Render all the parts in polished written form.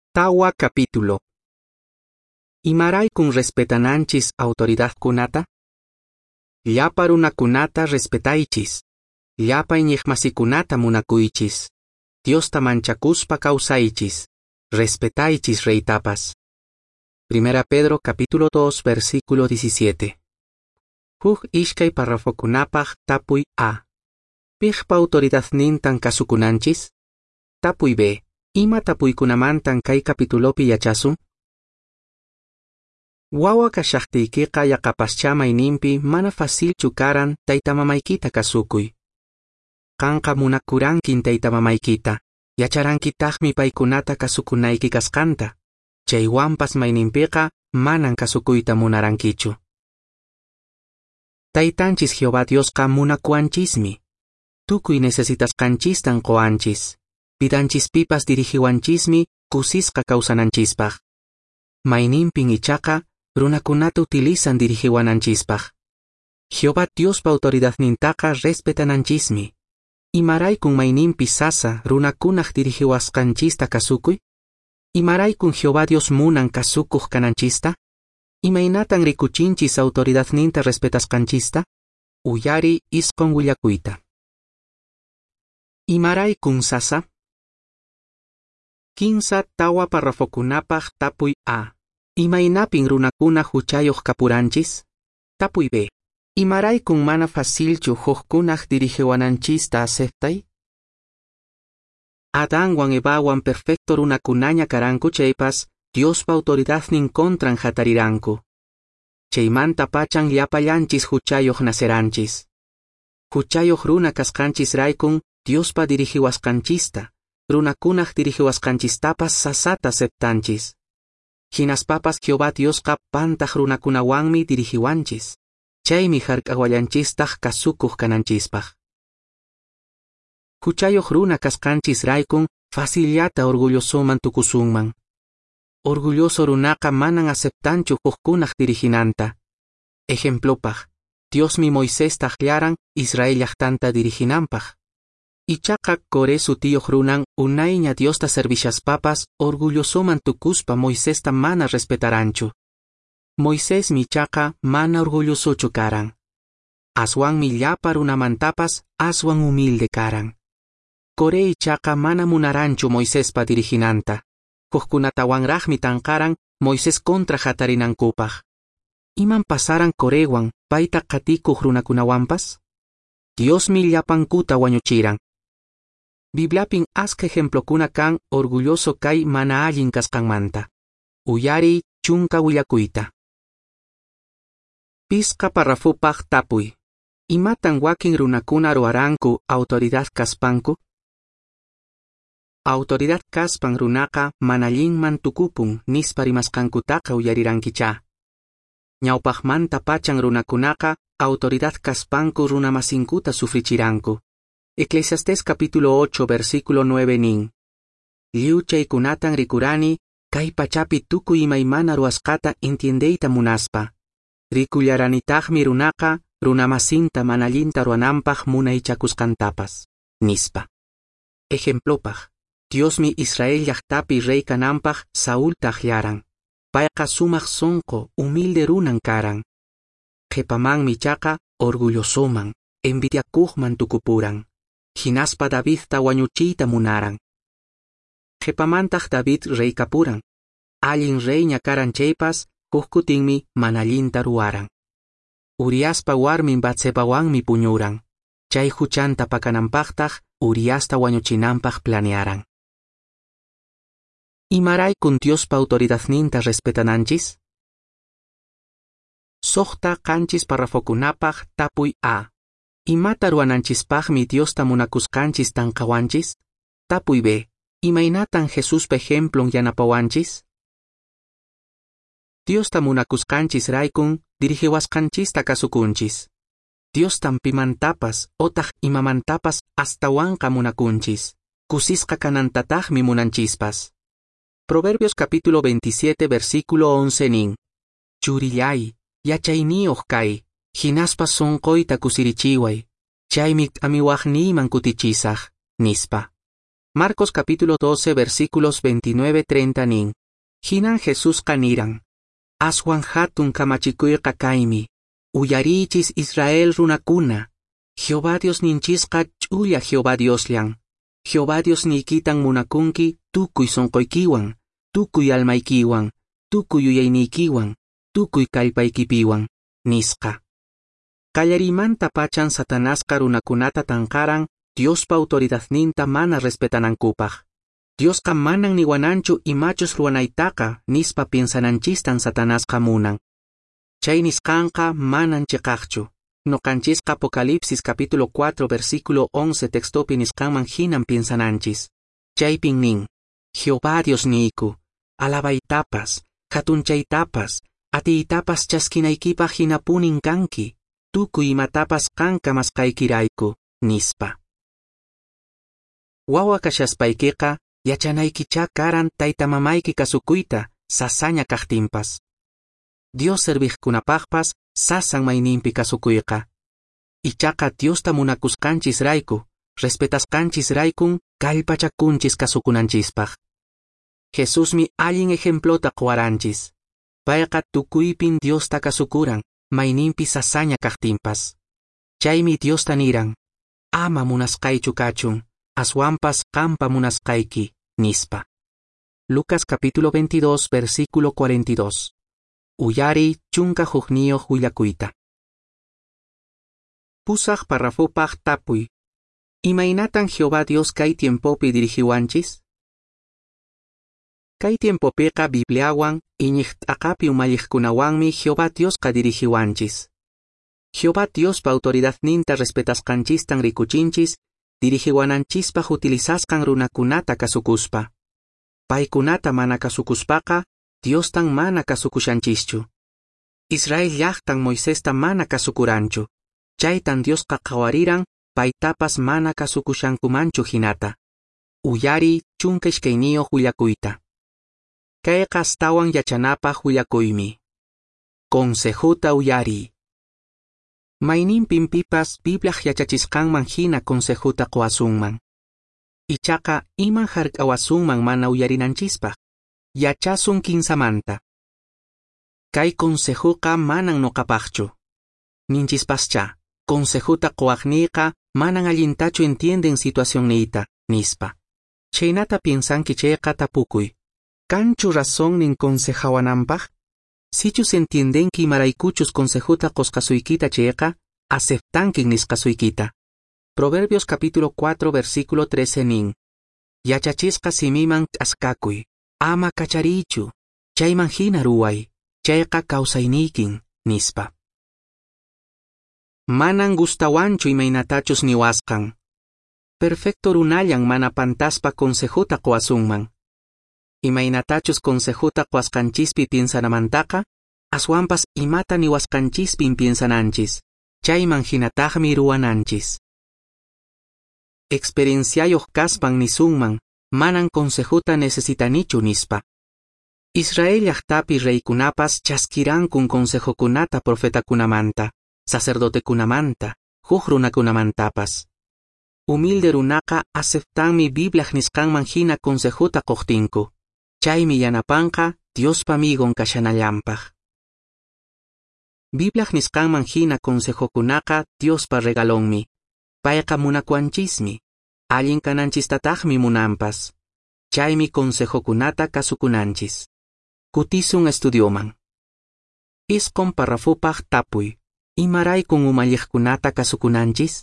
Tawa capítulo. Imaraykum respetananchis autoridad kunata? Llapa runakunata respetaychis. Llapa iñiqmasikunata munakuychis. Diosta manchakuspa kawsaychis. Respetaychis reytapas. 1 Pedro capítulo 2 versículo 17. Huk ishkay parrafokunapaq tapuy A. Piqpa autoridad nintan kasukunanchis? Tapuy B. Ima tapuykunamantan kay capitulopi yachasun? Wawa kashaqtiykiqa yaqapaschamay mana facilchu karan taytamamaykita kasukuy. Qanqa munakurankin taytamamaykita, yacharankitaqmi paykunata kasukunayki kasqanta, chaywanpas mayninpiqa manan kasukuyta munarankichu. Taytanchis Jehová Diosqa munakuanchismi. Tukuy necesitasqanchistan qoanchis. Vidanchispipas dirigiwanchismi kusisqa kawsananchispaq. Mayninpin ichaqa runakunata utilizan dirigiwananchispaq. Jehová Diospa autoridadnintaqa respetananchismi. Imaraykun mayninpi sasa runakunaq dirigiwasqanchista kasukuy? Imaraykun Jehová Dios munan kasukuq kananchista? Imaynatan rikuchinchis autoridadninta respetasqanchista? Uyari isqun willakuyta. Imaraykun sasa? 15 tawa parrafokunapaq tapuy A. Imaynapin runakuna huchayuq kapuranchis? Tapuy B. Imaraykun mana facilchu huqkunaq dirigiwananchista aceptay? Adanwan Evawan perfecto runakunaña karanku chaypas, Diospa autoridadnin contran hatariranku. Chaymanta pachan llapallanchis huchayuq naceranchis. Huchayuq runa kasqanchis raykun Diospa dirigiwasqanchista, runakunaq dirigiwasqanchistapas sasata aceptanchis. Hinaspapas Jehová Diosqa pantaq runakunawanmi dirigiwanchis. Chaymi hark'awallanchistaq kasukuq kananchispaq. Huchayuq runa kasqanchis raykun facillata orgullosoman tukusunman. Orgulloso runaqa manan aceptanchu huqkunaq diriginanta. Ejemplopaq, Diosmi Moisés taqllaran Israel llaqtanta diriginanpaq. Ichaqa Coré sutiyuq runan unayña Diosta servishaspapas orgullosoman tukuspa Moisésta mana respetaranchu. Moisés michaqa mana orgullosochu karan. Aswanmi llapa runamantapas aswan humilde karan. Coré ichaqa mana munaranchu Moiséspa diriginanta. Huqkunatawanraqmi tanqaran Moisés contra hatarinankupaq. Iman pasaran Coréwan payta qatikuq runakunawanpas? Diosmi llapankuta wañuchiran. Bibliapin asqa ejemplokuna kan orgulloso kay mana allin kasqanmanta. Uyari chunka willakuyta. Pisqa parrafupaq tapuy. Imatan wakin runakuna ruaranku autoridad kaspanku? Autoridad kaspan runaqa manallinman tukupun nispa rimasqankutaqa uyarirankicha. Ñawpaqmanta pachan runakunaqa autoridad kaspanku runamasinkuta sufrichiranku. Eclesiastés capítulo 8 versículo 9 nin. Lliw chaykunatan rikurani, kay pachapi tukuy imaymana ruwasqata entiendeyta munaspa. Rikullaranitaqmi runaqa runamasinta manallinta ruwananpaq munaychakusqantapas. Nispa. Ejemplopaq, Diosmi Israel llaqtapi rey kananpaq Saúl taqllaran. Payqa sumaq sonqo, humilde runan karan. Qhipamanmi chaqa orgullosoman, envidiakuqman tukupuran. Hinaspa Davidta wañuchiyta munaran. Qhipamantaq David rey kapuran. Allin reyña karan chaypas, hukkutinmi manallinta ruwaran. Uriaspa warmin Batsebawanmi puñuran. Chay huchanta pakananpaqtaq Uriasta wañuchinanpaq planearan. Imaraykun Diospa autoridadninta respetananchis? Soqta qanchis parrafokunapaq tapuy A. Imata ruwananchispaqmi Diosta munakusqanchis tanqawanchis? Tapuy B. Imaynatan Jesuspa ejemplon yanapawanchis? Diosta munakusqanchis raykun dirigiwasqanchista kasukunchis. Diostan pimantapas otaq imamantapas astawanqa munakunchis. Kusisqa kanantataqmi munanchispas. Proverbios capítulo 27 versículo 11 nin. Churillay, yachayniyuq kay. Hinaspas sonqoyta kusirichiway. Chaymi amiwaqniyman kutichisaq, nispa. Marcos capítulo 12 versículos 29-30 nin. Hinan Jesús kaniran. Aswan hatun kamachikuyqa kaymi. Uyarichis Israel runakuna. Jehová Dios ninchisqa ch'ulla Jehová Diosllan. Jehová Dios nikitan munakunki tukuy sonqoykiwan, tukuy almaykiwan, tukuy uyaynikiwan, tukuy kallpaykipiwan, nisqa. Kallarimanta pachan Satanasqa runakunata tanqaran Diospa autoridadninta mana respetanankupaq. Diosqa manan niwananchu imachus ruwanaytaqa nispa piensananchistan Satanasqa munan. Chay nisqanqa manan chiqaqchu. Noqanchisqa Apocalipsis capítulo 4 versículo 11 textopi nisqanman hinan piensananchis. Chaypin nin. Jehová Dios niiku. Alabaytapas, hatunchaytapas, atiytapas chaskinaykipaq hinapunin kanki. Tukuy imatapas qanqa masqaykirayku, nispa. Wawa kashaspaykika, yachanaykicha karan taytamamayki kasukuyta, sasaña kaqtinpas. Dios serviqkunapaqpas, sasan mayninpi kasukuyqa. Ichaqa Diosta munakusqanchis rayku, respetasqanchis raykun, kallpachakunchis kasukunanchispaq. Jesusmi allin ejemplota quwaranchis. Payqa tukuypin Diosta kasukuran, mayninpi sasaña kaqtinpas. Chaymi Diosta niran. Ama munasqaychu kachun, aswanpas qampa munasqayki, nispa. Lucas capítulo 22 versículo 42. Uyari chunka hukniyuq willakuyta. Pusaq parrafupaq tapuy. Imaynatan Jehová Dios kay tiempopi dirijiwanchis? Kay tiempopiqa Bibliawan iñiqt'aqapi umalliqkunawanmi Jehová Diosqa dirijiwanchis. Jehová Diospa autoridadninta respetasqanchistan rikuchinchis, dirijiwananchispa utilizasqan runakunata kasukuspa. Paykunata mana kasukuspaqa, Diostan mana kasukushanchischu. Israel llaqtan Moisesta mana kasukuranchu. Chaytan Diosqa qawariran, paytapas mana kasukushankumanchu hinata. Uyari chunka ishkayniyuq willakuyta. Kayqa astawan yachanapaq willakuymi. Consejuta uyari. Mayninpin pipas Bibliaq yachachisqanman hina consejuta quwasunman. Ichaqa iman hark'awasunman mana uyarinanchispaq. Yachasun kinsamanta. Kay consejuqa manan noqapaqchu. Ninchispascha, consejuta quwaqniyqa manan allintachu entienden situacionniyta, nispa. Chaynata piensanki chayqa tapukuy. Kanchu razón nin consejawananpaq? Sichus entiendenki imaraykuchus consejuta qusqasuykita chayqa, aceptankin nisqasuykita. Proverbios capítulo 4 versículo 13 nin. Yachachisqa simiman t'askakuy. Ama kacharichu, chayman hina ruway, chayqa kawsaynikin, nispa. Manan gustawanchu imaynatachus niwasqan. Perfecto runallan mana pantaspa consejuta quwasunman. Imaynatachus consejuta quwasqanchispi piensanamantaqa, aswanpas imata niwasqanchispin piensananchis, chayman hinataqmi ruwananchis. Experienciayuq kaspan nisunman, manan consejuta necesitanichu nispa. Israel llaqtapi reykunapas chaskirankun consejokunata profetakunamanta, sacerdotekunamanta, huk runakunamantapas. Humilde runaqa aceptanmi Bibliaq nisqanman hina consejuta quqtinku. Chaymi yanapanqa Diospa amigon kashanallanpaq. Bibliaq nisqanman hina consejokunaqa Diospa regalonmi. Payqa munakuanchismi. Allin kananchistataqmi munanpas. Chaymi consejokunata kasukunanchis. Kutisun estudioman. Isqun parrafupaq tapuy. Imaraykun umalliqkunata kasukunanchis?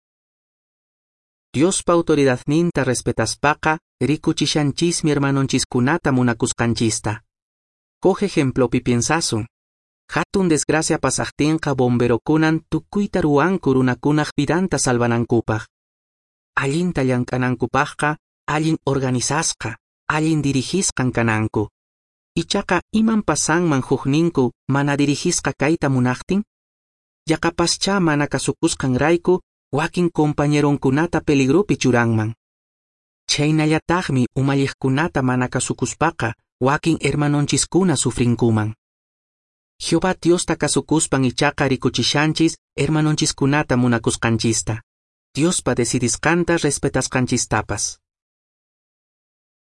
Diospa autoridadninta respetaspaqa, rikuchishanchismi hermanonchiskunata munakusqanchista. Coge ejemplopi piensasun. Hatun desgracia pasaqtinqa bomberokunan tukuyta ruwanku runakunaq vidanta salvanankupaq. Allinta llank'anankupaqqa, allin organizasqa, allin dirihisqan kananku. Ichaqa iman pasanman hukninku mana dirihisqa kayta munaqtin? Yaqapascha mana kasukusqan rayku, wakin compañeronkunata peligrupi churanman. Chaynallataqmi umalliqkunata mana kasukuspaqa, wakin hermanonchiskuna sufrinkuman. Jehová Diosta kasukuspan ichaqa rikuchishanchis hermanonchiskunata munakusqanchista. Diospa decidisqanta respetasqanchistapas.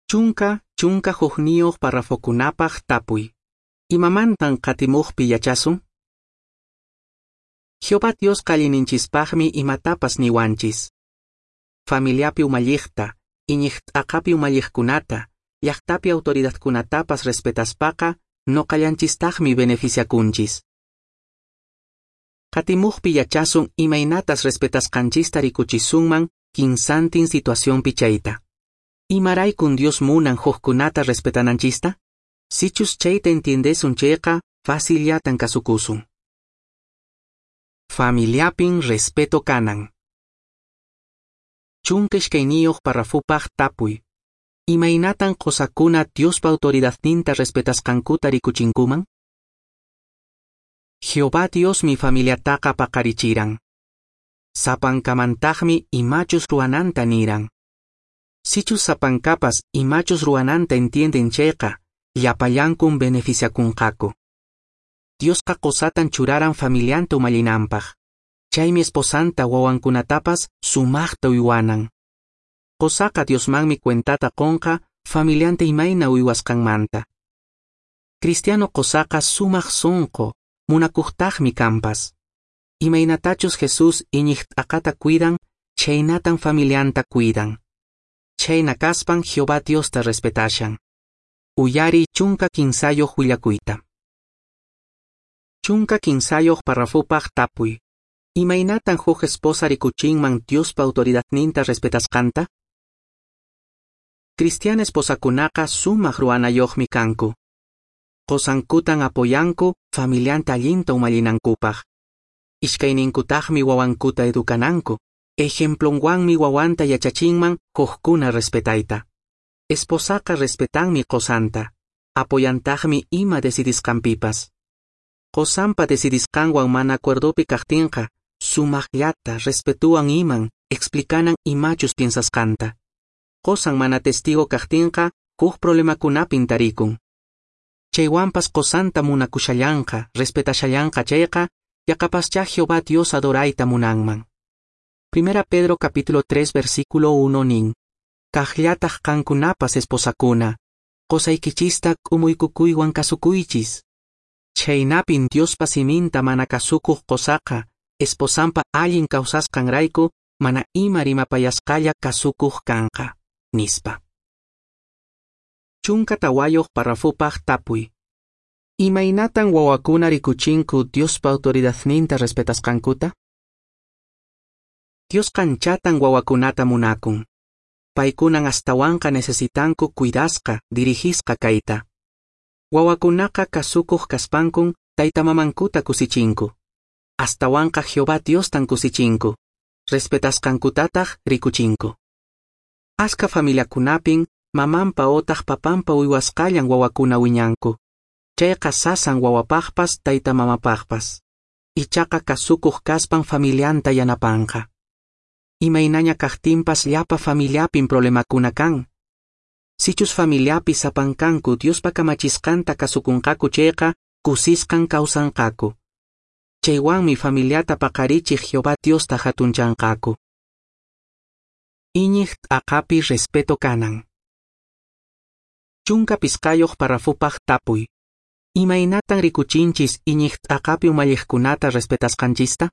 Chunka hukniyuq parrafokunapaq tapuy. Imamantan qatimuqpi yachasun? Jehová Dios qallininchispaqmi imatapas niwanchis. Familiapi umalliqta, iñiqt'aqapi umalliqkunata, llaqtapi autoridadkunatapas respetaspaqa, noqallanchistaqmi beneficiakunchis. Qatimuqpi yachasun imaynatas respetasqanchista rikuchisunman, kinsantin situacionpi chayta. Imaraykun Dios munan hukkunata respetananchista? Sichus chayta entiendesun chayqa, faciliatan kasukusun. Familiapin respeto kanan. Chunqishkayniyuq parrafupaq tapuy. Imaynatan qusakuna Diospa autoridadninta respetasqankuta rikuchinkuman? Jehová Dios mi familiataqa paqarichiran. Sapankamantaqmi imachus ruananta niran. Sichus sapankapas imachus ruananta entienden chayqa, llapallankun beneficiakunqaku. Diosqa qusatan churaran familianta umallinanpaq. Chaymi esposanta wawankunatapas sumaqta uywanan. Qusaqa Diosmanmi cuentata qonqa familianta imayna uywasqanmanta. Cristiano qusaqa sumaq sunqu, munakuqtaqmi kanpas. Imaynatachus Jesús iñiqt'aqata cuidan, chaynatan familianta cuidan. Chayna kaspan Jehová Diosta respetashan. Uyari chunka kinsayuq willakuyta. Chunka kinsayuq parrafupaq tapuy. Imaynatan huk esposa rikuchinman Diospa autoridadninta respetasqanta? Cristiana esposakunaqa sumaq ruanayuqmi kanku. Qusankutan apoyanku familianta allinta umallinankupak. Ishkayninkutaqmi wawankuta edukananku. Ejemplonwanmi wawanta yachachinman hukkuna respetayta. Esposaqa respetanmi qusanta. Apoyantaqmi ima decidisqanpipas. Qusanpa decidisqanwan mana acuerdopi kaqtinqa, sumaqllata respetuwan iman, explicanan imachus piensasqanta. Qusan mana testigo kaqtinqa, huk problemakunapin tarikun. Chaywanpas qusanta munakushallanqa, respetashallanqa chayqa, yaqapascha Jehová Dios adorayta munanman. 1 Pedro capítulo 3 versículo 1 nin. Kaqllataq qankunapas esposakuna, qusaykichista k'umuykukuywan kasukuychis. Chaynapin Diospa siminta mana kasukuq qusaqa, esposanpa allin kawsasqanrayku, mana ima rimapayasqalla kasukuq kanqa, nispa. Chunka tawayuq parrafupaq tapuy. Imaynatan wawakuna rikuchinku Diospa autoridadninta respetasqankuta? Dios kanchatan wawakunata munakun. Paykunan astawanqa necesitanku cuidasqa, dirigisqa kayta. Wawakunaqa kasukuq kaspankun, taytamamankuta kusichinku. Astawanqa Jehová Diostan kusichinku. Respetasqankutataq rikuchinku. Aska familiakunapin, mamanpa otaq papanpa uywasqallan wawakuna wiñanku. Chayqa sasan wawapaqpas taytamamapaqpas. Ichaqa kasukuq kaspan familianta yanapanqa. Imaynaña kaqtinpas llapa familiapin problemakuna kan. Sichus familiapi sapankanku Diospa kamachisqanta kasukunqaku chayqa, kusisqan kawsanqaku. Chaywanmi familiata paqarichiq Jehová Diosta hatunchanqaku. Iñiqt'aqapi respeto kanan. Chunka pisqayuq parrafupaq tapuy. Imaynatan rikuchinchis iñiqt'aqapi umalliqkunata respetasqanchista?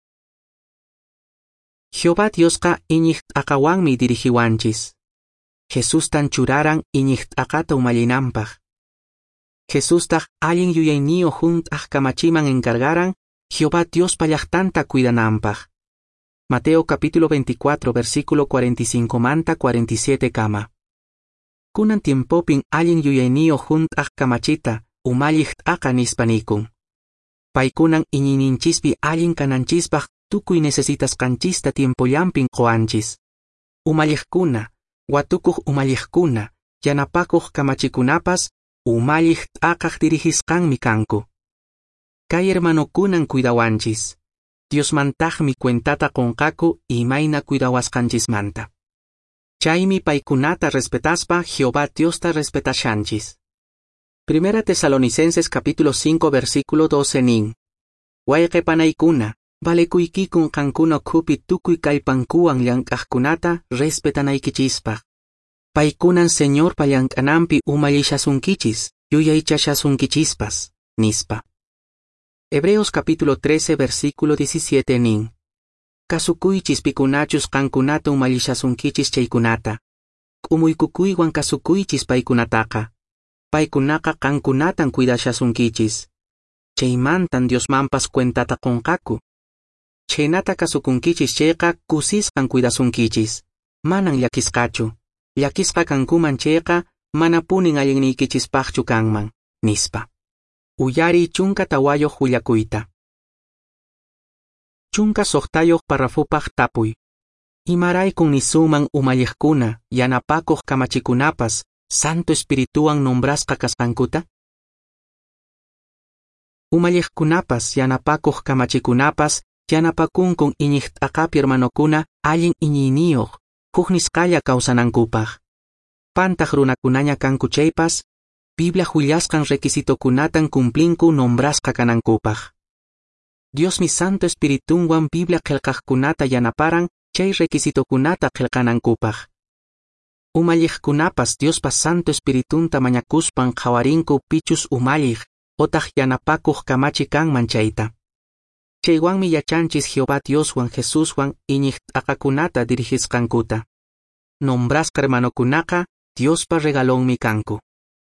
Jehová Diosqa iñiqt'aqawanmi dirigiwanchis. Jesustan churaran iñiqt'aqata umallinanpaq. Jesustaq allin yuyayniyo junt'aq kamachiman encargaran, Jehová Diospa llaqtanta cuidananpaq. Mateo capítulo 24 versículo 45 manta 47 kama. Kunan tiempopin allin yuyayniyo junt'aq kamachita, umalliqt'aqa nispanikun. Paykunan iñininchispi allin kananchispaq tukuy necesitasqanchista tiempollampin qoanchis. Umalliqkuna, watukuq umalliqkuna, yanapakuq kamachikunapas, umalliqt'aqaq dirigisqanmi kanku. Kay hermanokunan cuidawanchis. Diosmantaqmi cuentata qonqaku imayna cuidawasqanchismanta. Chaymi paykunata respetaspa Jehová Diosta respetashanchis. 1 Tesalonicenses capítulo 5 versículo 12 nin. Wayqipanaykuna, valekuykikun qankuna khupi tukuy kallpankuwan llank'aqkunata respetanaykichispaq. Paikunan Señor pallankanampi umallishasunkichis, yuyaychashasunkichis, nispa. Hebreos capítulo 13 versículo 17 nin. Kasukuychis pikunachus kankunata umallishasunkichis chaykunata. K'umuykukuywan kasukuychis paykunataqa. Paykunaqa kankunatan cuidashasunkichis. Chaymantan Diosmanpas cuentata qunqaku. Chaynata kasukunkichis chayqa kusisqan cuidasunkichis. Manan llakisqachu. Llakisqa kankuman chayqa mana punin allinnikichispaqchu kanman, nispa. Uyari chunka tawayoq willakuyta. Chunka soqtayoq parrafupaq tapuy. Imaraykun nisuman umalliqkuna yanapakuq kamachikunapas Santo Espirituwan nombrasqa kasqankuta? Umalliqkunapas yanapakuq kamachikunapas yanapakunkun iñiq t'aqapi hermanokuna allin iñiyniyuq huk nisqalla kawsanankupaq. Pantaq runakunaña kanku chaypas, Biblia willasqan requisitokunatan cumplinku nombrasqa kanankupaq. Diosmi Santo Espiritunwan Biblia qillqaqkunata yanaparan chay requisitokunata qillqanankupaq. Umalliqkunapas Diospas Santo Espiritunta mañakuspan qawarinku pichus umalliq, otaq yanapakuq kamachi kanman chayta. Chaywanmi yachanchis Jehová Dioswan Jesuswan iñiq t'aqakunata dirigisqankuta. Nombrasqa hermanokunaqa Diospa regalonmi kanku.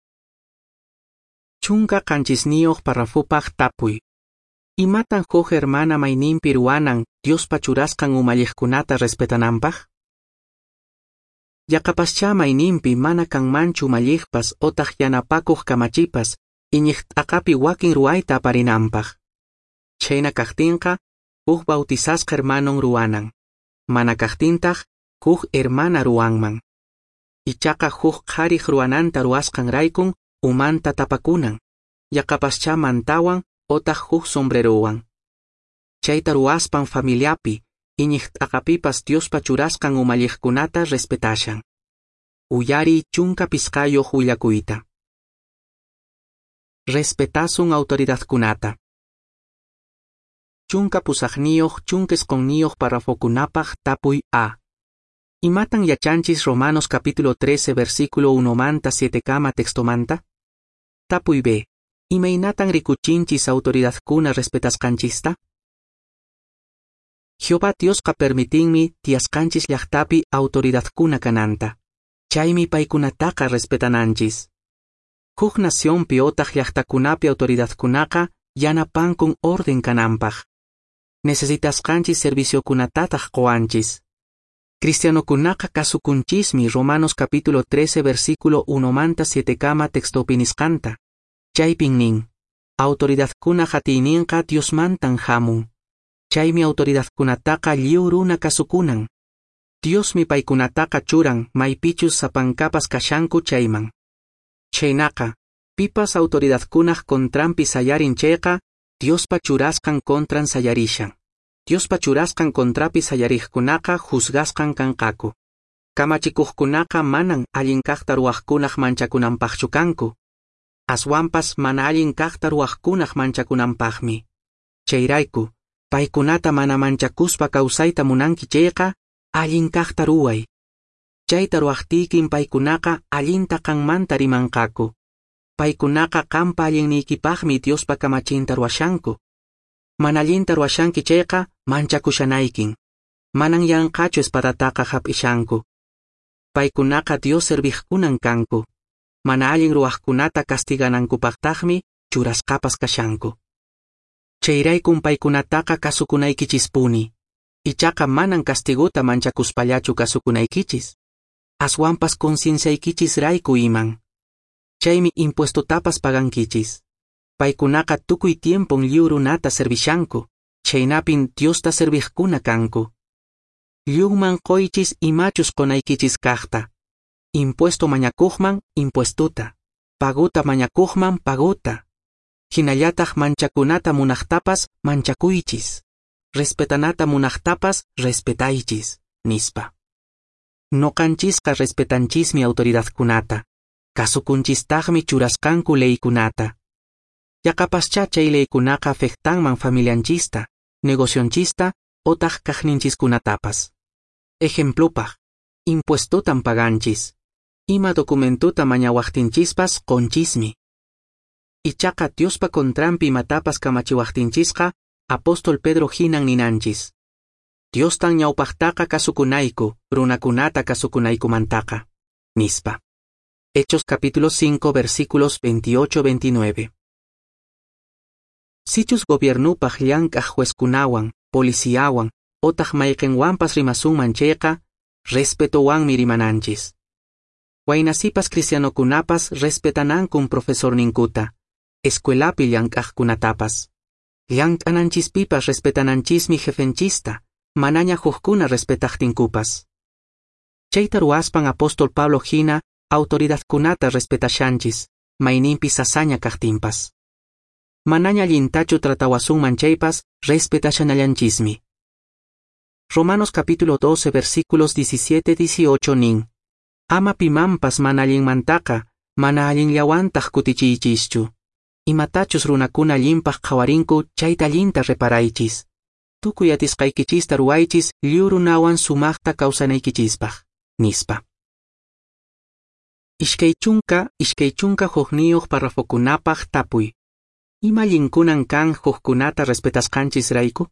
Chunka qanchisniyuq parrafupaq tapuy. Imatan huk hermana mayninpi ruwanan Diospa churasqan umalliqkunata respetananpaq? Yaqapascha mayninpi mana kanmanchu umalliqpas otaq yanapakuq kamachipas iñiq t'aqapi wakin ruwayta aparinanpaq. Chayna kaqtinqa huk bautizasqa hermanon ruwanan. Mana kaqtintaq huk hermana ruwanman. Ichaqa huk qhariq ruwananta ruwasqanraykun umanta tapakunan. Yaqapascha mantawan otaq huk sombrerowan. Chayta ruwaspan familiapi iñiq t'aqapipas Diospa churasqan umalliqkunata respetashan. Uyari chunka pisqayoq willakuyta. Respetasun autoridadkunata. Chunka pusaqniyuq chunkisqonniyuq parrafokunapaq tapuy a. Imatan yachanchis Romanos capítulo 13 versículo 1 manta 7 kama textomanta? Tapuy b. Imaynatan rikuchinchis autoridadkuna respetasqanchista? Jehová Diosqa permitinmi tiasqanchis llaqtapi autoridadkuna kananta. Chaymi paykunataqa respetananchis. Huk nacionpi otaq llaqtakunapi autoridadkunaqa yanapankun orden kananpaq. Necesitasqanchis serviciokunatataq qowanchis. Cristianokunaqa kasukunchismi Romanos capítulo 13 versículo 1 manta 7 kama textopinisqanta. Chaypin nin. Autoridadkuna hatiyninqa Diosmantan hamun. Chaymi autoridadkunataqa lliw runa kasukunan. Diosmi paykunataqa churan maypichus sapankapas kashanku chayman. Chaynaqa, pipas autoridadkunaq kontranpi sayarin chayqa, Diospa churasqan kontran sayarishan. Diospa churasqan kontrapi sayariqkunaqa juzgasqan kanqaku. Kamachikuqkunaqa manan allin kaqta ruwaqkunaq manchakunanpaqchu kanku. Aswanpas mana allin kaqta ruwaqkunaq manchakunanpaqmi. Chayrayku, paykunata mana manchakuspa kawsayta munanki chayqa, allin kaqta ruway. Chayta ruwaqtiykin paykunaqa allinta qanmanta rimanqaku. Paykunaqa qampa allinniykipaqmi Diospa kamachinta ruwashanku. Mana allinta ruwashanki chayqa manchakushanaykin. Manan yanqachu espadataqa hap'ishanku. Paykunaqa Dios serviqkunan kanku. Mana allin ruwaqkunata castiganankupaqtaqmi churasqapas kashanku. Chayraykun paykunataqa kasukunaykichispuni. Ichaqa manan castiguta manchakuspallachu kasukunaykichis. Aswanpas concienciaykichis rayku iman. Chaymi impuestotapas pagankichis. Paykunaqa tukuy tiempon lliw runata servishanku. Chaynapin Diosta serviqkuna kanku. Lliwman qoychis imachus qonaykichis kaqta. Impuesto mañakuqman impuestuta. Paguta mañakuqman paguta. Hinallataq manchakunata munaqtapas manchakuychis. Respetanata munaqtapas respetaychis, nispa. Noqanchisqa respetanchismi autoridadkunata. Kasukunchistaqmi churasqanku leykunata. Yaqapascha chay leykunaqa afectanman familianchista, negocionchista, otaq kaqninchiskunatapas. Ejemplopaq, impuestotan paganchis. Ima documentuta mañawaqtinchispas qonchismi. Ichaqa Diospa contrampi matapas kamachiwaqtinchisqa Apóstol Pedro hinan ninanchis. Diostan ñawpaqtaqa kasukunayku, runakunata kasukunaykumantaqa. Nispa. Hechos capítulo 5 versículos 28-29. Sichus gobiernupaq llank'aq juezkunawan, policiawan, otaq mayqinwanpas rimasunman chayqa, respetowanmi rimananchis. Waynasipas cristianokunapas respetanankun profesorninkuta, escuelapi llank'aqkunatapas. Llank'ananchispipas respetananchismi jefenchista, manaña hukuna respetaqtinkupas. Chayta ruaspan Apóstol Pablo hina, autoridadkunata respetashanchis, mayninpi sasaña kaqtinpas. Manaña llintachu tratawasunman chaypas, respetashanallanchismi. Romanos capítulo 12 versículos 17-18 nin. Ama pimanpas mana allinmantaqa, mana allinllawantaq kutichiychischu. Imatachus runakuna allinpaq qawarinku chayta allinta reparaychis. Tukuy atisqaykichista ruwaychis llurunawan sumaqta kawsanaykichispaq, nispa. Ishkay chunka hukniyuq parrafokunapaq tapuy. Ima allinkunan kan hukkunata respetasqanchis rayku?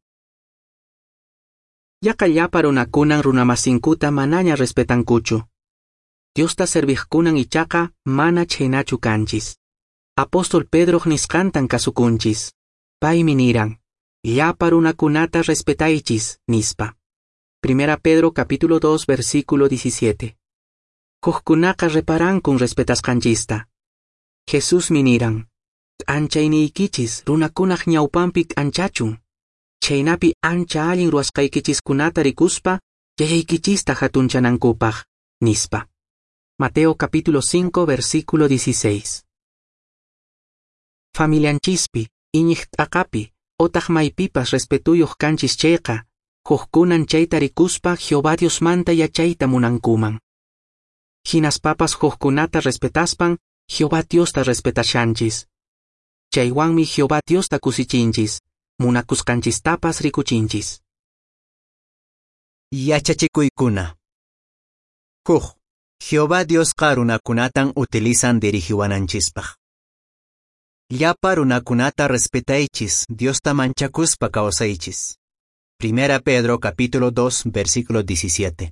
Yaqa llapa runakunan runamasinkuta manaña respetankuchu. Diosta serviqkunan ichaqa mana chaynachu kanchis. Apóstol Pedro nisqantan kasukunchis. Paymi niran, llapa runakunata respetaychis, nispa. Primera Pedro capítulo 2 versículo 17. Hukkunaqa reparankun respetasqanchista. Jesús miniran, anchayniykichis runakunaq ñawpanpik anchachun. Chaynapi ancha allin ruwasqaykichiskunata rikuspa, yayaykichista hatunchanankupak, nispa. Mateo capítulo 5 versículo 16. Familianchispi, iñiqt'aqapi, otaq maypipas respetuyuq kanchis chayqa, hukkunan chayta rikuspa Jehová Diosmanta yachayta munankuman. Hinaspapas hukkunata respetaspan, Jehová Diosta respetashanchis. Chaywanmi Jehová Diosta kusichinchis, munakusqanchistapas rikuchinchis. Yachachikuykuna. Jehová Diosqa runakunatan utilizan dirigiwananchispaq. Llapa runakunata respetaychis, Diosta manchakuspa kawsaychis. Primera Pedro capítulo 2 versículo 17.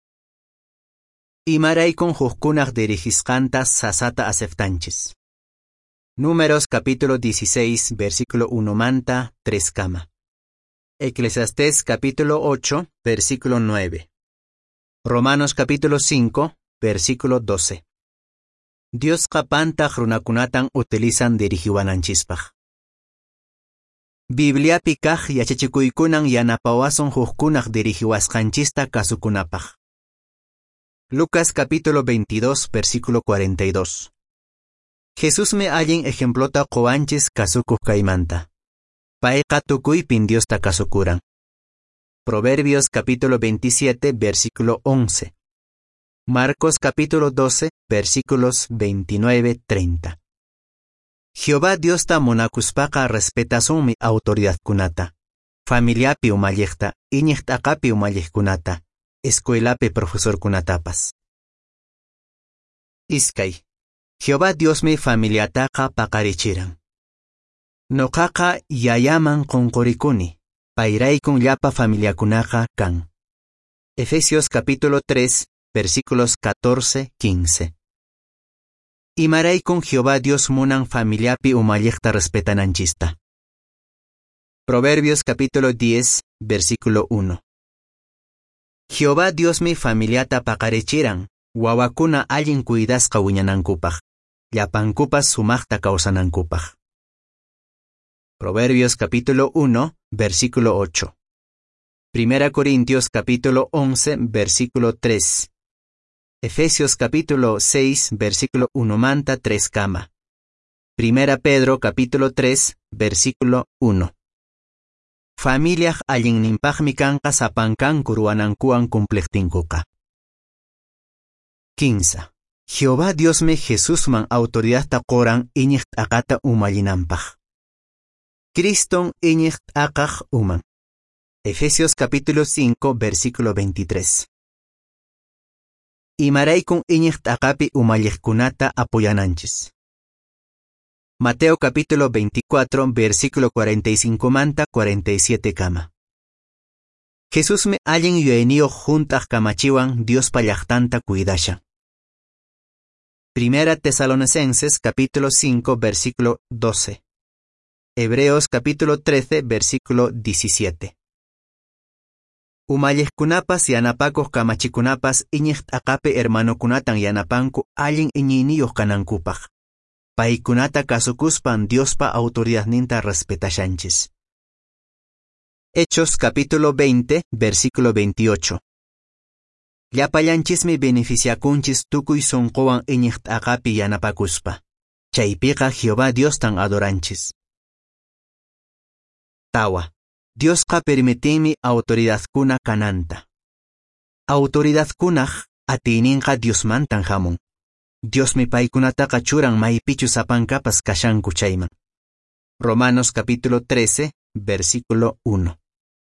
Imaraykun hukkunaq dirigisqanta sasata aceptanchis. Números capítulo 16 versículo 1 manta 3 kama. Eclesiastés capítulo 8 versículo 9. Romanos capítulo 5 versículo 12. Diosqa pantaq runakunatan utilizan dirigiwananchispaq. Bibliapi kaq yachachikuykunan yanapawasun hukkunaq dirigiwasqanchista kasukunapaq. Lucas capítulo 22 versículo 42. Jesús me allin ejemplota qowanchis kasukuq kaymanta. Payqa tukuypin Diosta kasukuran. Proverbios capítulo 27 versículo 11. Marcos capítulo 12 versículos 29-30. Jehová Diosta munakuspaqa respetasunmi autoridadkunata. Familiapi umalliqta, iñiqt'aqapi umalliqkunata, escuelapi profesorkunatapas. Iskay. Jehová Diosmi familiataqa paqarichiran. Noqaqa yayaman qunqurikuni, payraykun llapa familiakunaqa kan. Efesios capítulo 3 versículos 14-15. Imaraykun Jehová Dios munan familiapi umalliqta respetananchista. Proverbios capítulo 10 versículo 1. Jehová Diosmi familiata paqarichiran, wawakuna allin cuidasqa wiñanankupaq, llapankupas sumaqta kawsanankupaq. Proverbios capítulo 1 versículo 8. Primera Corintios capítulo 11 versículo 3. Efesios capítulo 6 versículo 1 manta 3 kama. Primera Pedro capítulo 3 versículo 1. Familiaq allinninpaqmi kanqa sapankanku ruwanankuwan cumpliqtinkuqa. 15. Jehová Diosmi Jesusman autoridadta qoran iñiqt'aqata umallinanpaq. Criston iñiqt'aqaq uman. Efesios capítulo 5 versículo 23. Imaraykun iñiq t'aqapi umalliqkunata apoyananchis. Mateo capítulo 24, versículo 45 manta 47 kama. Jesús me allin yuenio juntaq kamachiwan Dios llaqtanta cuidasha. Primera Tesalonicenses capítulo 5, versículo 12. Hebreos capítulo 13, versículo 17. Umalliqkunapas yanapakuq kamachikunapas iñiq t'aqapi hermanokunatan yanapanku allin iñiniyuq kanankupaq. Paykunata kasukuspan Diospa autoridadninta respetashanchis. Hechos capítulo 20, versículo 28. Llapallanchismi beneficiakunchis tukuy sonqowan iñiq t'aqapi yanapakuspa. Chaypiqa Jehová Diostan adoranchis. Tawa. Diosqa permitinmi autoridadkuna kananta. Autoridadkunaq atiyninqa Diosmantan hamun. Diosmi paykunataqa churan maypichu sapankapas kashanku chayman. Romanos capítulo 13, versículo 1.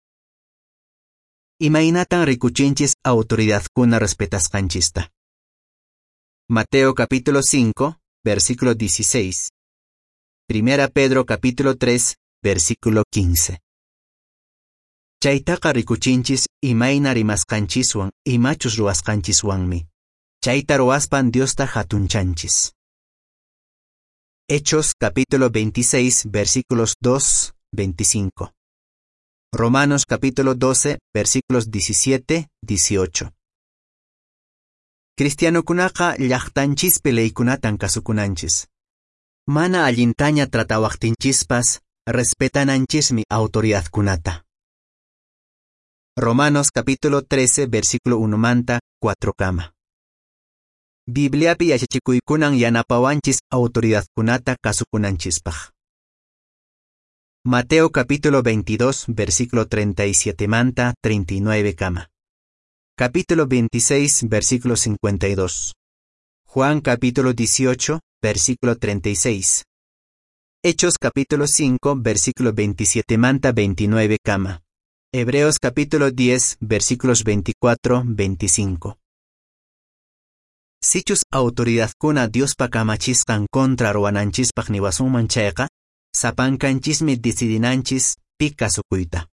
Imaynatan rikuchinchis autoridadkuna respetasqanchista. Mateo capítulo 5, versículo 16. Primera Pedro capítulo 3, versículo 15. Chaytaqa rikuchinchis imayna rimasqanchiswan imachus ruwasqanchiswanmi. Chayta ruwaspan Diosta hatunchanchis. Hechos capítulo 26, versículos 2, 25. Romanos capítulo 12, versículos 17, 18. Cristianokunaqa llaqtanchispi leykunatan kasukunanchis. Mana allintaña tratawaqtinchispas respetananchismi autoridadkunata. Romanos capítulo 13, versículo 1 manta 4 kama. Bibliapi yachachikuykunan yanapawanchis autoridadkunata kasukunanchispaq. Mateo capítulo 22, versículo 37 manta 39 kama. Capítulo 26, versículo 52. Juan capítulo 18, versículo 36. Hechos capítulo 5, versículo 27 manta 29 kama. Hebreos capítulo 10, versículos 24, 25. Sichus autoridadkuna Diospa kamachisqan contra ruwananchispaq niwasunman chayqa, sapankanchismi decidinanchis pi kasukuyta.